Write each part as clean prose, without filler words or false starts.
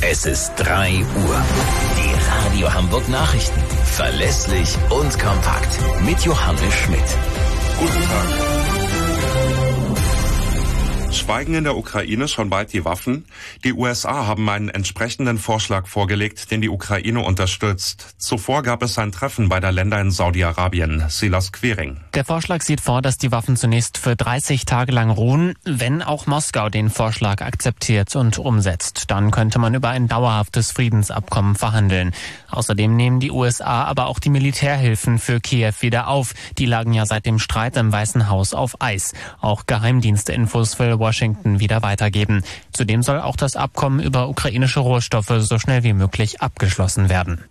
Es ist 3 Uhr. Die Radio Hamburg Nachrichten. Verlässlich und kompakt. Mit Johannes Schmidt. Guten Tag. Schweigen in der Ukraine schon bald die Waffen? Die USA haben einen entsprechenden Vorschlag vorgelegt, den die Ukraine unterstützt. Zuvor gab es ein Treffen beider Länder in Saudi-Arabien. Silas Quiring. Der Vorschlag sieht vor, dass die Waffen zunächst für 30 Tage lang ruhen, wenn auch Moskau den Vorschlag akzeptiert und umsetzt. Dann könnte man über ein dauerhaftes Friedensabkommen verhandeln. Außerdem nehmen die USA aber auch die Militärhilfen für Kiew wieder auf. Die lagen ja seit dem Streit im Weißen Haus auf Eis. Auch Geheimdiensteinfos will Washington wieder weitergeben. Zudem soll auch das Abkommen über ukrainische Rohstoffe so schnell wie möglich abgeschlossen werden.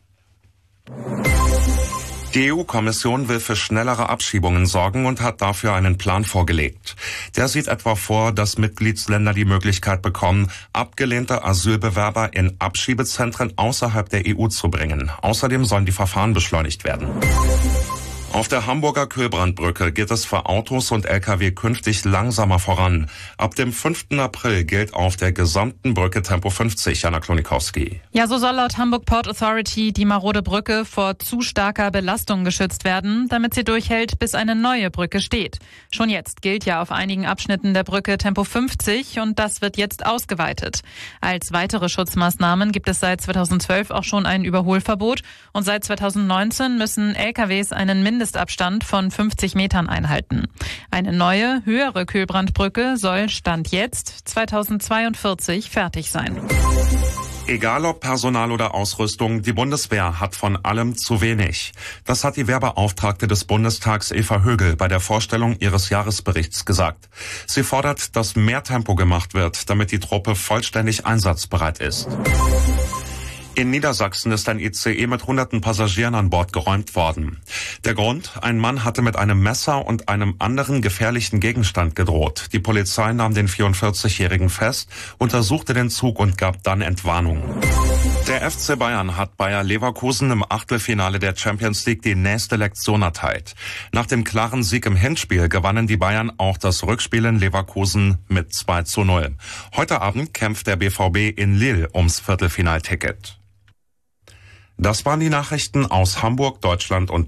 Die EU-Kommission will für schnellere Abschiebungen sorgen und hat dafür einen Plan vorgelegt. Der sieht etwa vor, dass Mitgliedsländer die Möglichkeit bekommen, abgelehnte Asylbewerber in Abschiebezentren außerhalb der EU zu bringen. Außerdem sollen die Verfahren beschleunigt werden. Auf der Hamburger Kühlbrandbrücke geht es für Autos und Lkw künftig langsamer voran. Ab dem 5. April gilt auf der gesamten Brücke Tempo 50, Jana Klonikowski. Ja, so soll laut Hamburg Port Authority die marode Brücke vor zu starker Belastung geschützt werden, damit sie durchhält, bis eine neue Brücke steht. Schon jetzt gilt ja auf einigen Abschnitten der Brücke Tempo 50 und das wird jetzt ausgeweitet. Als weitere Schutzmaßnahmen gibt es seit 2012 auch schon ein Überholverbot und seit 2019 müssen LKWs einen Mindestabstand von 50 Metern einhalten. Eine neue, höhere Kühlbrandbrücke soll Stand jetzt 2042 fertig sein. Egal ob Personal oder Ausrüstung, die Bundeswehr hat von allem zu wenig. Das hat die Wehrbeauftragte des Bundestags Eva Högel bei der Vorstellung ihres Jahresberichts gesagt. Sie fordert, dass mehr Tempo gemacht wird, damit die Truppe vollständig einsatzbereit ist. In Niedersachsen ist ein ICE mit hunderten Passagieren an Bord geräumt worden. Der Grund? Ein Mann hatte mit einem Messer und einem anderen gefährlichen Gegenstand gedroht. Die Polizei nahm den 44-Jährigen fest, untersuchte den Zug und gab dann Entwarnung. Der FC Bayern hat Bayer Leverkusen im Achtelfinale der Champions League die nächste Lektion erteilt. Nach dem klaren Sieg im Hinspiel gewannen die Bayern auch das Rückspiel in Leverkusen mit 2:0. Heute Abend kämpft der BVB in Lille ums Viertelfinalticket. Das waren die Nachrichten aus Hamburg, Deutschland und